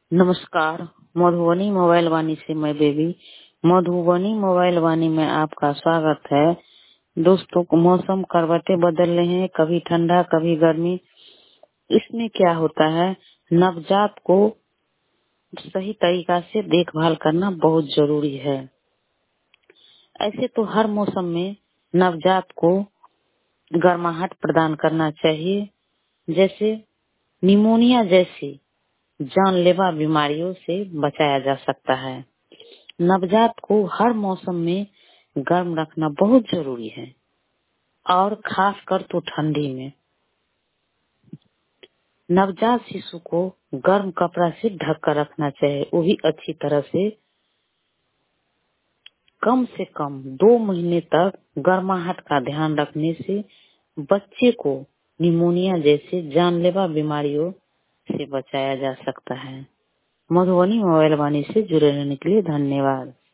नमस्कार। मधुबनी मोबाइल वाणी से मैं बेबी। मधुबनी मोबाइल वाणी में आपका स्वागत है। दोस्तों, मौसम करवटें बदल रहे हैं, कभी ठंडा कभी गर्मी। इसमें क्या होता है, नवजात को सही तरीका से देखभाल करना बहुत जरूरी है। ऐसे तो हर मौसम में नवजात को गर्माहट प्रदान करना चाहिए। जैसे निमोनिया जैसी जानलेवा बीमारियों से बचाया जा सकता है। नवजात को हर मौसम में गर्म रखना बहुत जरूरी है, और खासकर तो ठंडी में। नवजात शिशु को गर्म कपड़ा से ढक कर रखना चाहिए, वो भी अच्छी तरह से। कम से कम 2 महीने तक गर्माहट का ध्यान रखने से बच्चे को निमोनिया जैसे जानलेवा बीमारियों से बचाया जा सकता है। मधुबनी मोबाइल वाणी से जुड़े रहने के लिए धन्यवाद।